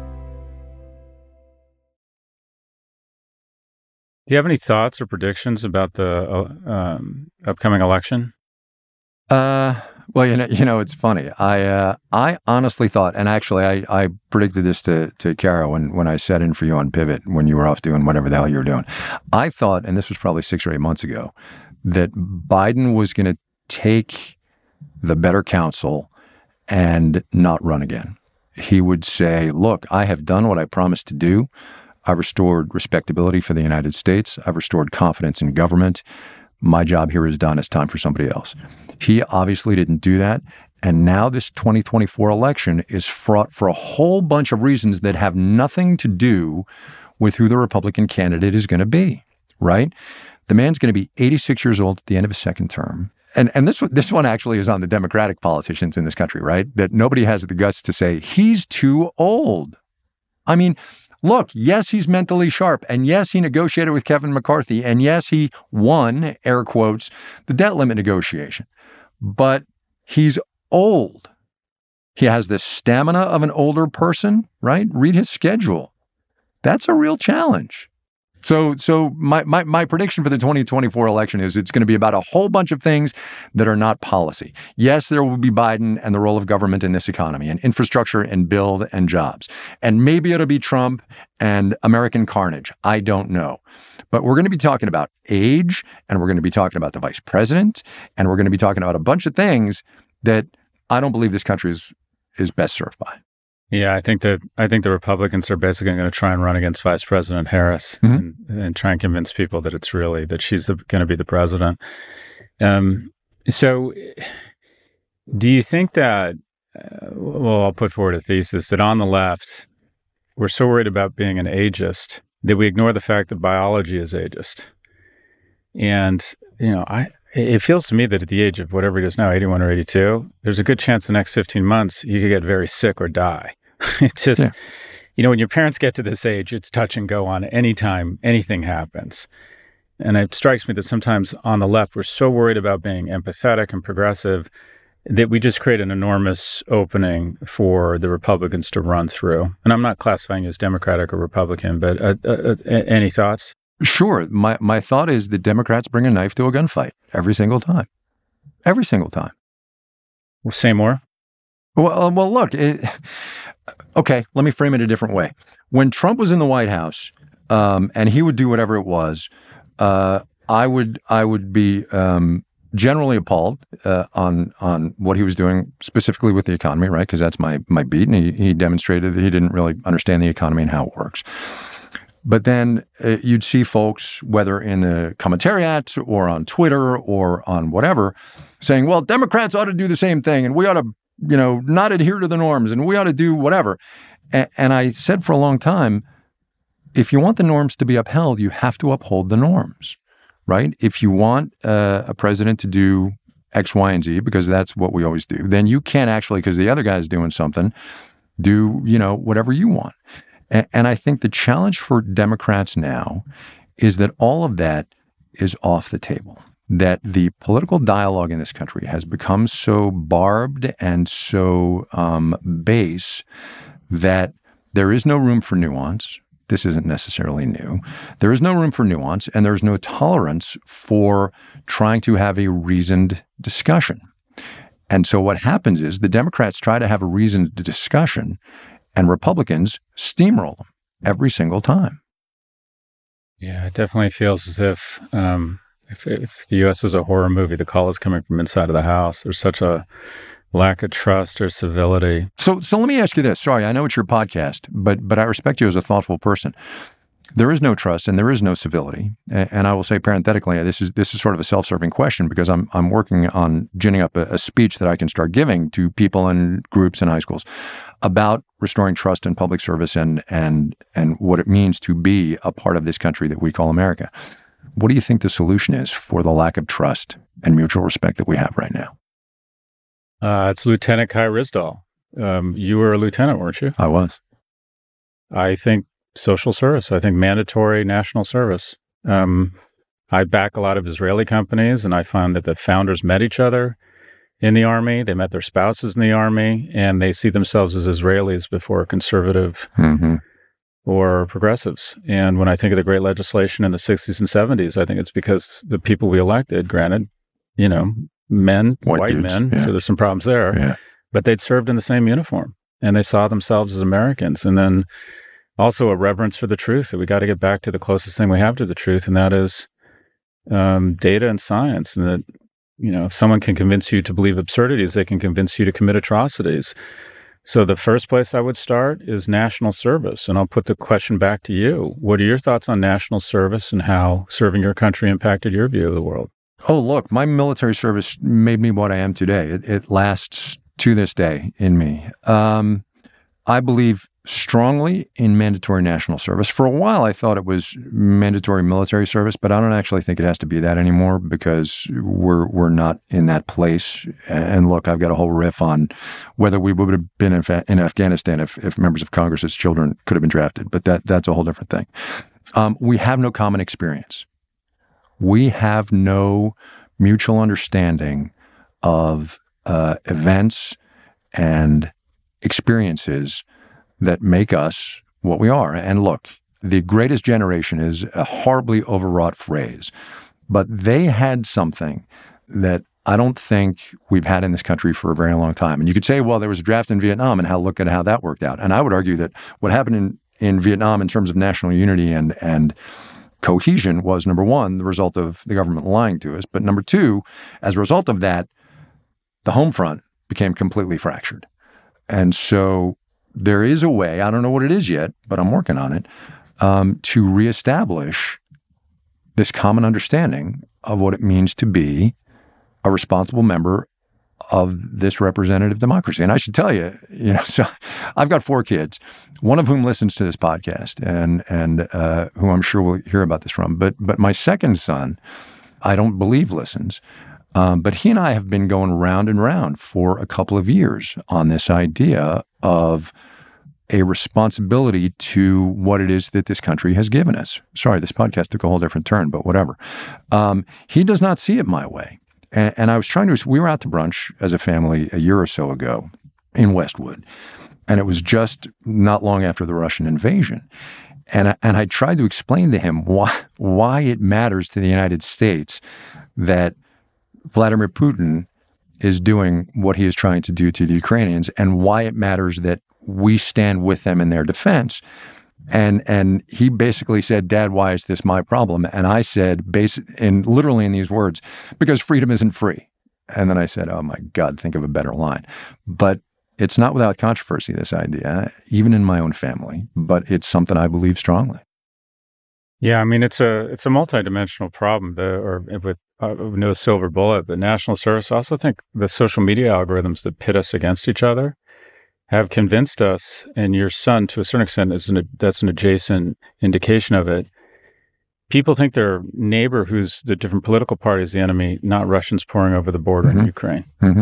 Do you have any thoughts or predictions about the uh, um, upcoming election? Uh, well, you know, you know, it's funny. I uh, I honestly thought, and actually, I, I predicted this to to Kara when when I sat in for you on Pivot when you were off doing whatever the hell you were doing. I thought, and this was probably six or eight months ago, that Biden was going to take the better counsel and not run again. He would say, "Look, I have done what I promised to do. I've restored respectability for the United States. I've restored confidence in government. My job here is done. It's time for somebody else." He obviously didn't do that. And now this twenty twenty-four election is fraught for a whole bunch of reasons that have nothing to do with who the Republican candidate is going to be, right? The man's going to be eighty-six years old at the end of his second term. And and this, this one actually is on the Democratic politicians in this country, right? That nobody has the guts to say, he's too old. I mean, look, yes, he's mentally sharp. And yes, he negotiated with Kevin McCarthy. And yes, he won, air quotes, the debt limit negotiation. But he's old. He has the stamina of an older person, right? Read his schedule. That's a real challenge. So so my, my, my prediction for the twenty twenty-four election is it's going to be about a whole bunch of things that are not policy. Yes, there will be Biden and the role of government in this economy and infrastructure and build and jobs. And maybe it'll be Trump and American carnage. I don't know. But we're going to be talking about age, and we're going to be talking about the vice president, and we're going to be talking about a bunch of things that I don't believe this country is is best served by. Yeah, I think that I think the Republicans are basically going to try and run against Vice President Harris mm-hmm. and, and try and convince people that it's really that she's the, going to be the president. Um, so, do you think that? Uh, well, I'll put forward a thesis that on the left, we're so worried about being an ageist that we ignore the fact that biology is ageist. And you know, I. It feels to me that at the age of whatever it is now, eighty-one or eighty-two, there's a good chance the next fifteen months you could get very sick or die. It's just, yeah. you know, when your parents get to this age, it's touch and go on any time anything happens. And it strikes me that sometimes on the left, we're so worried about being empathetic and progressive that we just create an enormous opening for the Republicans to run through. And I'm not classifying you as Democratic or Republican, but uh, uh, uh, any thoughts? Sure. My my thought is that Democrats bring a knife to a gunfight every single time. Every single time. We'll say more. Well, well, look. It, okay, let me frame it a different way. When Trump was in the White House, um, and he would do whatever it was, uh, I would I would be um, generally appalled uh, on on what he was doing specifically with the economy, right? Because that's my my beat, and he he demonstrated that he didn't really understand the economy and how it works. But then uh, you'd see folks, whether in the commentariat or on Twitter or on whatever, saying, well, Democrats ought to do the same thing and we ought to, you know, not adhere to the norms and we ought to do whatever. A- and I said for a long time, if you want the norms to be upheld, you have to uphold the norms, right? If you want uh, a president to do X, Y, and Z, because that's what we always do, then you can't actually, because the other guy's doing something, do, you know, whatever you want. And I think the challenge for Democrats now is that all of that is off the table, that the political dialogue in this country has become so barbed and so um, base that there is no room for nuance. This isn't necessarily new. There is no room for nuance, and there's no tolerance for trying to have a reasoned discussion. And so what happens is the Democrats try to have a reasoned discussion, and Republicans steamroll them every single time. Yeah, it definitely feels as if, um, if if the U S was a horror movie, the call is coming from inside of the house. There's such a lack of trust or civility. So, so let me ask you this. Sorry, I know it's your podcast, but but I respect you as a thoughtful person. There is no trust and there is no civility. And I will say parenthetically, this is this is sort of a self-serving question because I'm I'm working on ginning up a, a speech that I can start giving to people and groups in high schools about restoring trust in public service and and and what it means to be a part of this country that we call America. What do you think the solution is for the lack of trust and mutual respect that we have right now? Uh, it's Lieutenant Kai Ryssdal. Um, you were a lieutenant, weren't you? I was. I think social service. I think mandatory national service. Um, I back a lot of Israeli companies, and I found that the founders met each other in the army. They met their spouses in the army, and they see themselves as Israelis before conservative Mm-hmm. or progressives. And when I think of the great legislation in the sixties and seventies, I think it's because the people we elected, granted, you know, men, White white, dudes, men, yeah. so there's some problems there, Yeah. but they'd served in the same uniform, and they saw themselves as Americans. And then also a reverence for the truth, that we got to get back to the closest thing we have to the truth, and that is um, data and science. And that, you know, if someone can convince you to believe absurdities, they can convince you to commit atrocities. So the first place I would start is national service. And I'll put the question back to you. What are your thoughts on national service and how serving your country impacted your view of the world? Oh, look, my military service made me what I am today. It, it lasts to this day in me. Um, I believe strongly in mandatory national service. For a while, I thought it was mandatory military service, but I don't actually think it has to be that anymore, because we're we're not in that place. And look, I've got a whole riff on whether we would have been in, in Afghanistan if, if members of Congress's children could have been drafted, but that that's a whole different thing. Um, we have no common experience. We have no mutual understanding of uh, events and experiences that make us what we are. And look, the greatest generation is a horribly overwrought phrase, but they had something that I don't think we've had in this country for a very long time. And you could say, well, there was a draft in Vietnam, and how look at how that worked out. And I would argue that what happened in, in Vietnam in terms of national unity and and cohesion was, number one, the result of the government lying to us. But number two, as a result of that, the home front became completely fractured. And so there is a way, I don't know what it is yet, but I'm working on it, um, to reestablish this common understanding of what it means to be a responsible member of this representative democracy. And I should tell you, you know, so I've got four kids, one of whom listens to this podcast, and and uh, who I'm sure will hear about this from. But but my second son, I don't believe listens. Um, but he and I have been going round and round for a couple of years on this idea of a responsibility to what it is that this country has given us. Sorry, this podcast took a whole different turn, but whatever. Um, he does not see it my way. And, and I was trying to, we were out to brunch as a family a year or so ago in Westwood, and it was just not long after the Russian invasion. And I, and I tried to explain to him why, why it matters to the United States that Vladimir Putin is doing what he is trying to do to the Ukrainians, and why it matters that we stand with them in their defense. And and he basically said, Dad, why is this my problem? And I said, base, in literally in these words, because freedom isn't free. And then I said, oh my God, think of a better line. But it's not without controversy, this idea, even in my own family, but it's something I believe strongly. Yeah, I mean, it's a it's a multidimensional problem, the, or with uh, no silver bullet. But national service, I also think the social media algorithms that pit us against each other have convinced us, and your son, to a certain extent, is an, that's an adjacent indication of it. People think their neighbor, who's the different political party, is the enemy, not Russians pouring over the border Mm-hmm. in Ukraine. Mm-hmm.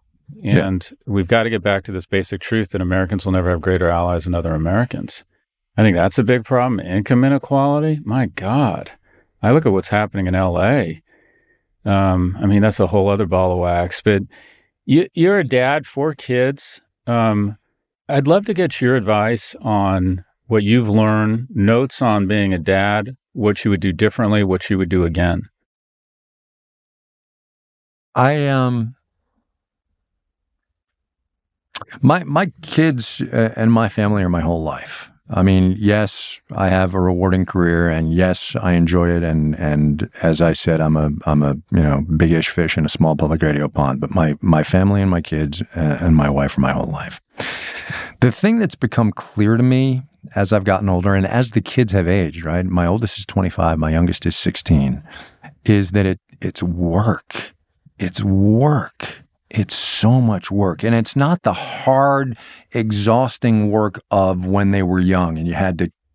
And yeah. we've got to get back to this basic truth that Americans will never have greater allies than other Americans. I think that's a big problem. Income inequality, my God. I look at what's happening in L A. Um, I mean, that's a whole other ball of wax. But you, you're a dad, four kids. Um, I'd love to get your advice on what you've learned, notes on being a dad, what you would do differently, what you would do again. I um, my my kids uh, and my family are my whole life. I mean, yes, I have a rewarding career, and yes, I enjoy it. And and as I said, I'm a I'm a you know big-ish fish in a small public radio pond. But my my family and my kids and my wife are my whole life. The thing that's become clear to me as I've gotten older, and as the kids have aged, right? My oldest is twenty-five, my youngest is sixteen, is that it it's work. It's work. It's so much work. And it's not the hard, exhausting work of when they were young and you had to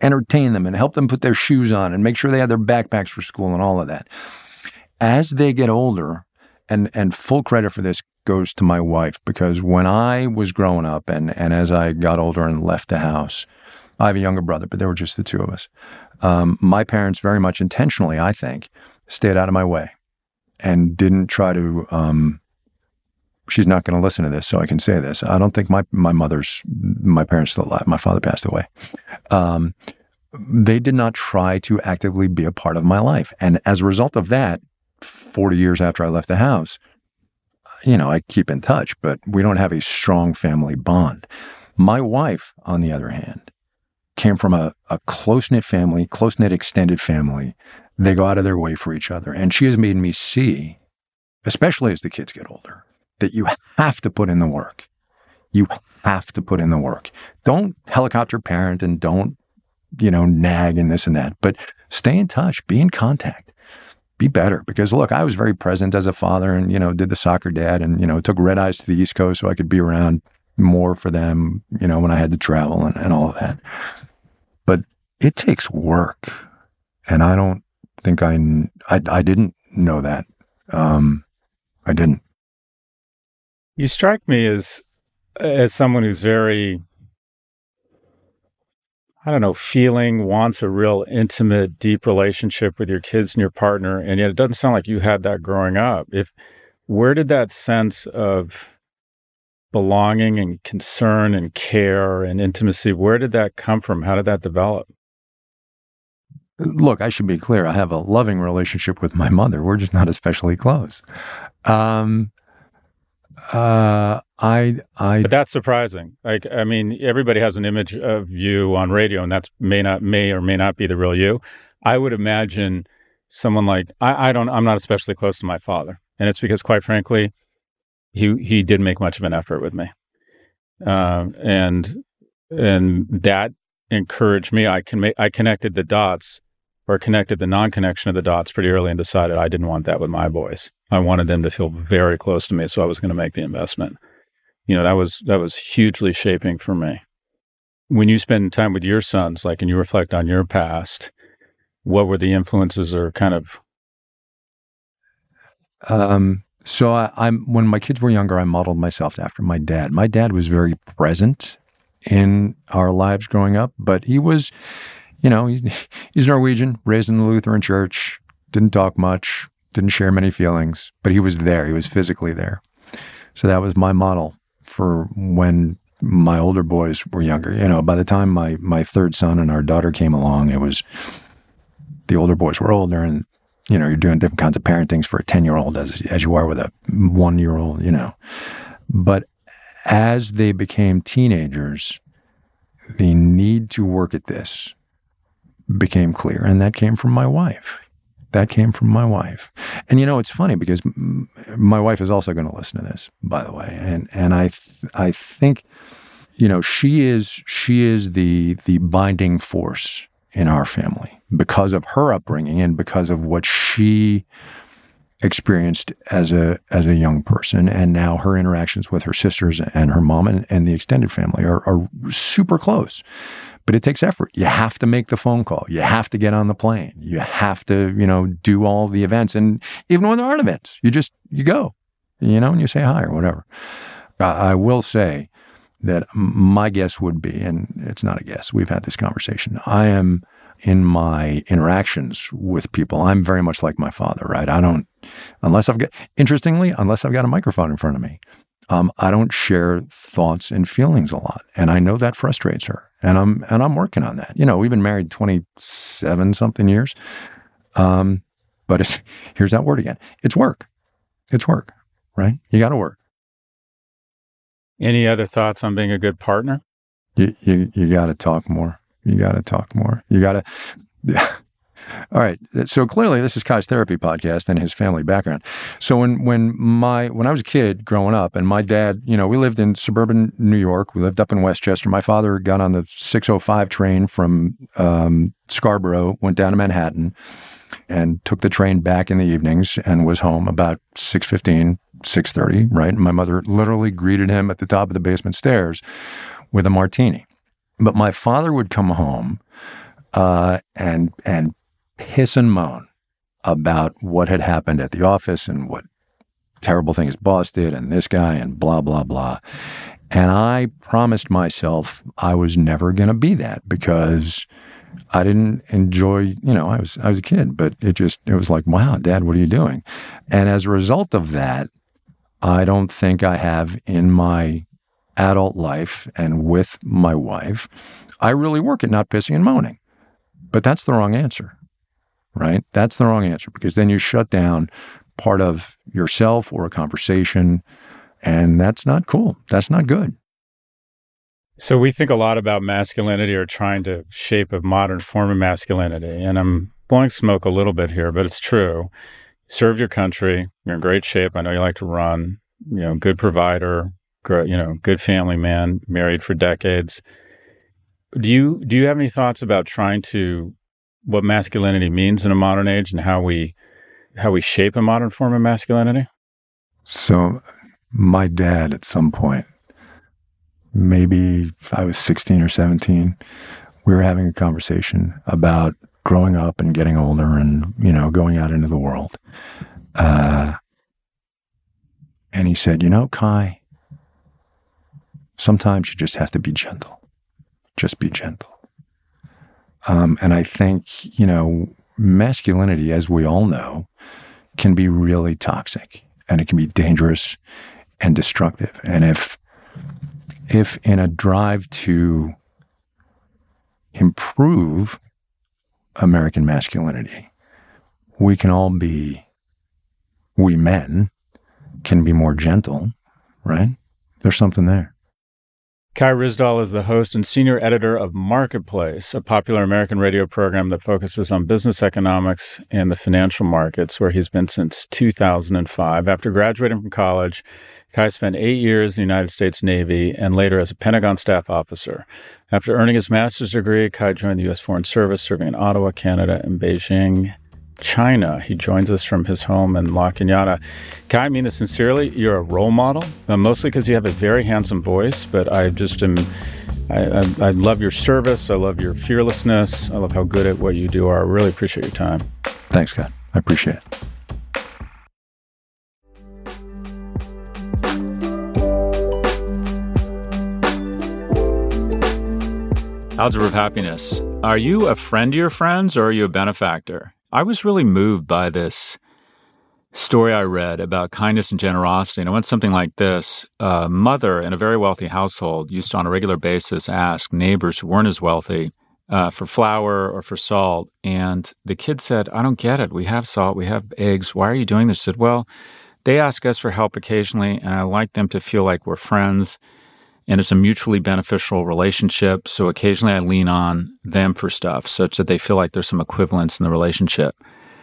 entertain them and help them put their shoes on and make sure they have their backpacks for school and all of that. As they get older, and, and full credit for this goes to my wife, because when I was growing up and, and as I got older and left the house, I have a younger brother, but there were just the two of us. Um, my parents very much intentionally, I think, stayed out of my way and didn't try to, um, she's not going to listen to this, so I can say this. I don't think my, my mother's, my parents still alive. My father passed away. Um, they did not try to actively be a part of my life. And as a result of that, forty years after I left the house, you know, I keep in touch, but we don't have a strong family bond. My wife, on the other hand, came from a, a close-knit family, close-knit extended family. They go out of their way for each other. And she has made me see, especially as the kids get older, that you have to put in the work. You have to put in the work. Don't helicopter parent and don't, you know, nag and this and that, but stay in touch, be in contact, be better. Because look, I was very present as a father and, you know, did the soccer dad and, you know, took red eyes to the East Coast so I could be around more for them, you know, when I had to travel and, and all of that. But it takes work. And I don't think I, I, I didn't know that. Um, I didn't. You strike me as, as someone who's very, I don't know, feeling, wants a real intimate, deep relationship with your kids and your partner. And yet it doesn't sound like you had that growing up. If, where did that sense of belonging and concern and care and intimacy, where did that come from? How did that develop? Look, I should be clear. I have a loving relationship with my mother. We're just not especially close. Um, uh, I, I, but that's surprising. Like, I mean, everybody has an image of you on radio, and that's may not, may or may not be the real you. I would imagine someone like, I, I don't, I'm not especially close to my father. And it's because, quite frankly, he, he didn't make much of an effort with me. Um, and, and that encouraged me. I can make, I connected the dots or connected the non-connection of the dots pretty early and decided I didn't want that with my boys. I wanted them to feel very close to me. So I was going to make the investment. You know, that was, that was hugely shaping for me. When you spend time with your sons, like, and you reflect on your past, what were the influences or kind of? Um, so I, I'm, when my kids were younger, I modeled myself after my dad. My dad was very present in our lives growing up, but he was, you know, he's, he's Norwegian, raised in the Lutheran church, didn't talk much, didn't share many feelings, but he was there. He was physically there. So that was my model for when my older boys were younger. You know, by the time my, my third son and our daughter came along, it was, the older boys were older and, you know, you're doing different kinds of parentings for a ten-year-old as, as you are with a one-year-old, you know. But as they became teenagers, the need to work at this became clear. And that came from my wife. That came from my wife. And, you know, it's funny because m- my wife is also going to listen to this, by the way. And and I th- I think, you know, she is she is the the binding force in our family because of her upbringing and because of what she experienced as a as a young person. And now her interactions with her sisters and her mom and, and the extended family are, are super close. But it takes effort. You have to make the phone call. You have to get on the plane. You have to, you know, do all the events. And even when there aren't events, you just, you go, you know, and you say hi or whatever. I, I will say that my guess would be, and it's not a guess, we've had this conversation. I am, in my interactions with people, I'm very much like my father, right? I don't, unless I've got, interestingly, unless I've got a microphone in front of me, um, I don't share thoughts and feelings a lot. And I know that frustrates her. And I'm and I'm working on that. You know, we've been married twenty-seven something years. Um, but it's, here's that word again. It's work. It's work, right? You got to work. Any other thoughts on being a good partner? You you, you got to talk more. You got to talk more. You got to. Yeah. All right. So clearly this is Kai's therapy podcast and his family background. So when, when my, when I was a kid growing up and my dad, you know, we lived in suburban New York. We lived up in Westchester. My father got on the six oh five train from um, Scarborough, went down to Manhattan and took the train back in the evenings and was home about six fifteen, six thirty, right? And my mother literally greeted him at the top of the basement stairs with a martini. But my father would come home uh, and and piss and moan about what had happened at the office and what terrible things boss did and this guy and blah, blah, blah. And I promised myself I was never going to be that because I didn't enjoy, you know, I was I was a kid, but it just, it was like, wow, Dad, what are you doing? And as a result of that, I don't think I have in my adult life and with my wife, I really work at not pissing and moaning. But that's the wrong answer, right? That's the wrong answer because then you shut down part of yourself or a conversation, and that's not cool. That's not good. So we think a lot about masculinity or trying to shape a modern form of masculinity. And I'm blowing smoke a little bit here, but it's true. Serve your country. You're in great shape. I know you like to run. You know, good provider, good, you know, good family man, married for decades. Do you do you have any thoughts about trying to what masculinity means in a modern age and how we how we shape a modern form of masculinity? So my dad at some point, maybe I was sixteen or seventeen, we were having a conversation about growing up and getting older and, you know, going out into the world. Uh, and he said, you know, Kai, sometimes you just have to be gentle. Just be gentle. Um, and I think, you know, masculinity, as we all know, can be really toxic and it can be dangerous and destructive. And if if in a drive to improve American masculinity, we can all be, we men can be more gentle, right? There's something there. Kai Ryssdal is the host and senior editor of Marketplace, a popular American radio program that focuses on business economics and the financial markets, where he's been since two thousand five. After graduating from college, Kai spent eight years in the United States Navy and later as a Pentagon staff officer. After earning his master's degree, Kai joined the U S Foreign Service, serving in Ottawa, Canada, and Beijing, China. He joins us from his home in La Cañada. Kai, I mean this sincerely. You're a role model, uh, mostly because you have a very handsome voice, but I just am, I, I, I love your service. I love your fearlessness. I love how good at what you do are. I really appreciate your time. Thanks, Scott. I appreciate it. Algebra of Happiness. Are you a friend to your friends or are you a benefactor? I was really moved by this story I read about kindness and generosity, and it went something like this. A mother in a very wealthy household used to, on a regular basis, ask neighbors who weren't as wealthy uh, for flour or for salt, and the kid said, I don't get it. We have salt. We have eggs. Why are you doing this? She said, well, they ask us for help occasionally, and I like them to feel like we're friends, and it's a mutually beneficial relationship. So occasionally I lean on them for stuff such that they feel like there's some equivalence in the relationship.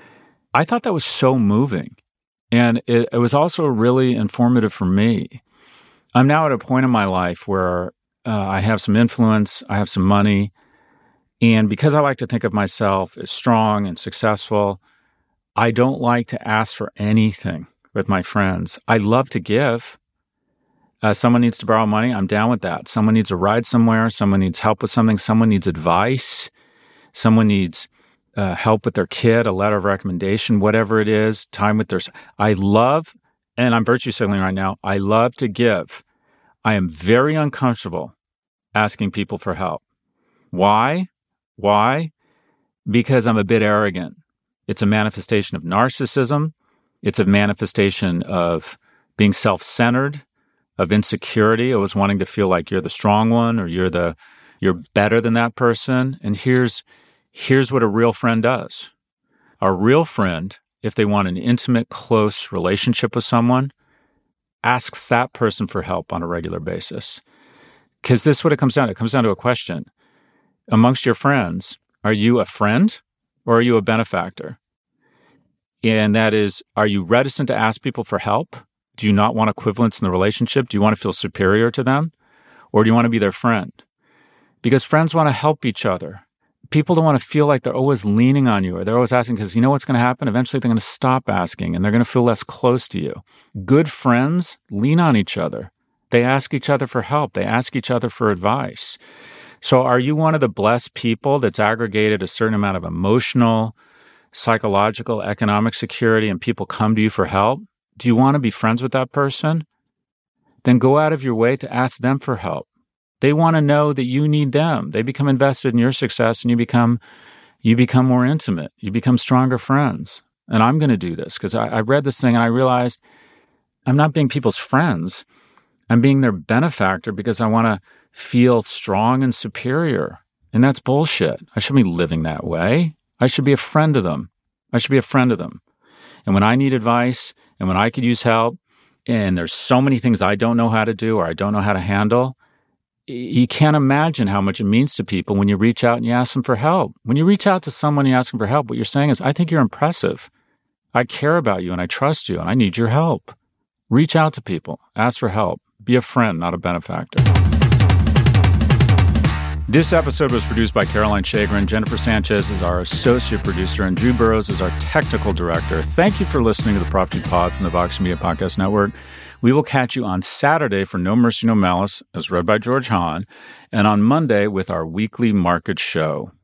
I thought that was so moving. And it, it was also really informative for me. I'm now at a point in my life where uh, I have some influence, I have some money. And because I like to think of myself as strong and successful, I don't like to ask for anything with my friends. I love to give. Uh, someone needs to borrow money, I'm down with that. Someone needs a ride somewhere. Someone needs help with something. Someone needs advice. Someone needs uh, help with their kid, a letter of recommendation, whatever it is, time with their... I love, and I'm virtue signaling right now, I love to give. I am very uncomfortable asking people for help. Why? Why? Because I'm a bit arrogant. It's a manifestation of narcissism. It's a manifestation of being self-centered, of insecurity. It was wanting to feel like you're the strong one or you're the you're better than that person. And here's here's what a real friend does. A real friend, if they want an intimate, close relationship with someone, asks that person for help on a regular basis. Because this is what it comes down to. It comes down to a question. Amongst your friends, are you a friend or are you a benefactor? And that is, are you reticent to ask people for help? Do you not want equivalence in the relationship? Do you want to feel superior to them? Or do you want to be their friend? Because friends want to help each other. People don't want to feel like they're always leaning on you or they're always asking because you know what's going to happen? Eventually they're going to stop asking and they're going to feel less close to you. Good friends lean on each other. They ask each other for help. They ask each other for advice. So are you one of the blessed people that's aggregated a certain amount of emotional, psychological, economic security, and people come to you for help? Do you want to be friends with that person? Then go out of your way to ask them for help. They want to know that you need them. They become invested in your success, and you become you become more intimate. You become stronger friends. And I'm going to do this because I, I read this thing and I realized I'm not being people's friends. I'm being their benefactor because I want to feel strong and superior. And that's bullshit. I shouldn't be living that way. I should be a friend of them. I should be a friend of them. And when I need advice and when I could use help, and there's so many things I don't know how to do or I don't know how to handle, you can't imagine how much it means to people when you reach out and you ask them for help. When you reach out to someone and you ask them for help, what you're saying is, I think you're impressive. I care about you and I trust you and I need your help. Reach out to people. Ask for help. Be a friend, not a benefactor. This episode was produced by Caroline Shagrin. Jennifer Sanchez is our associate producer, and Drew Burrows is our technical director. Thank you for listening to the Prop G Pod from the Vox Media Podcast Network. We will catch you on Saturday for No Mercy, No Malice, as read by George Hahn, and on Monday with our weekly market show.